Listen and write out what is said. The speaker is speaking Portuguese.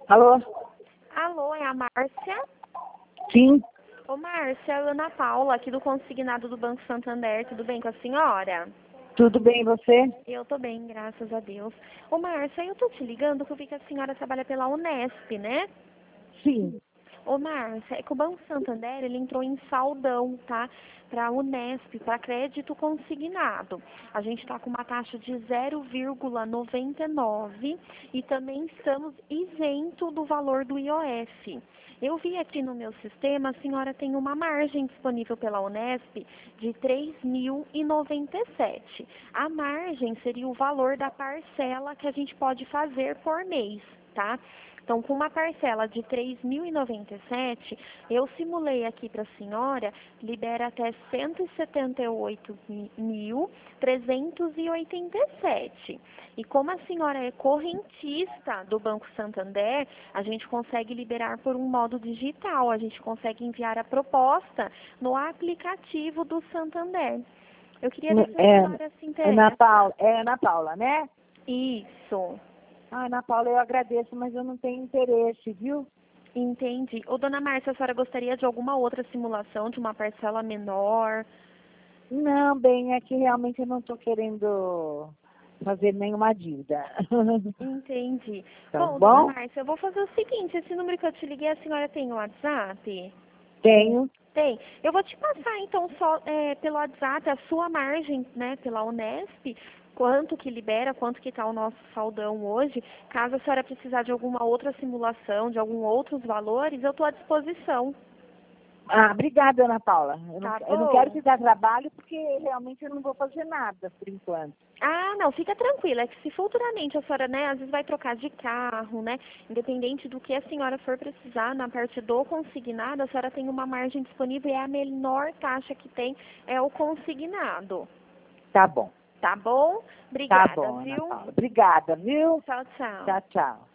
Alô? Alô, é a Márcia? Sim, Ô, Márcia, é a Ana Paula, aqui do Consignado do Banco Santander. Tudo bem com a senhora? tudo bem você? Eu tô bem, graças a Deus. Ô, Márcia, eu tô te ligando porque eu vi que a senhora trabalha pela Unesp, né? Sim. Ô, Márcia, é que o Banco Santander, ele entrou em saldão, tá? Para a Unesp, para crédito consignado. A gente está com uma taxa de 0,99 e também estamos isento do valor do IOF. Eu vi aqui no meu sistema, a senhora tem uma margem disponível pela Unesp de 3.097. A margem seria o valor da parcela que a gente pode fazer por mês, tá? Então, com uma parcela de 3.097, eu simulei aqui para a senhora, libera até 178.387. E como a senhora é correntista do Banco Santander, a gente consegue liberar por um modo digital, a gente consegue enviar a proposta no aplicativo do Santander. Eu queria ver se a senhora se interessa. Ana Paula, né? Isso. Ana Paula, eu agradeço, mas eu não tenho interesse, viu? Entendi. Ô, dona Márcia, a senhora gostaria de alguma outra simulação, de uma parcela menor? Não, bem, é que realmente eu não estou querendo fazer nenhuma dívida. Entendi. Tá Bom, dona bom? Márcia, eu vou fazer o seguinte, esse número que eu te liguei, a senhora tem o WhatsApp? Tenho. Tem. Eu vou te passar, então, só pelo WhatsApp a sua margem, né, pela Unesp, quanto que libera, quanto que está o nosso saldão hoje. Caso a senhora precisar de alguma outra simulação, de alguns outros valores, eu estou à disposição. Ah, obrigada, Ana Paula. Tá Eu não quero bom? te dar trabalho porque realmente eu não vou fazer nada por enquanto. Ah, não, fica tranquila, é que se futuramente a senhora, né, às vezes vai trocar de carro, né, independente do que a senhora for precisar na parte do consignado, a senhora tem uma margem disponível e é a menor taxa que tem é o consignado. Tá bom. Tá bom? Tá Obrigada, bom, Ana viu? Paula. Obrigada, viu? Tchau, tchau. Tchau, tchau.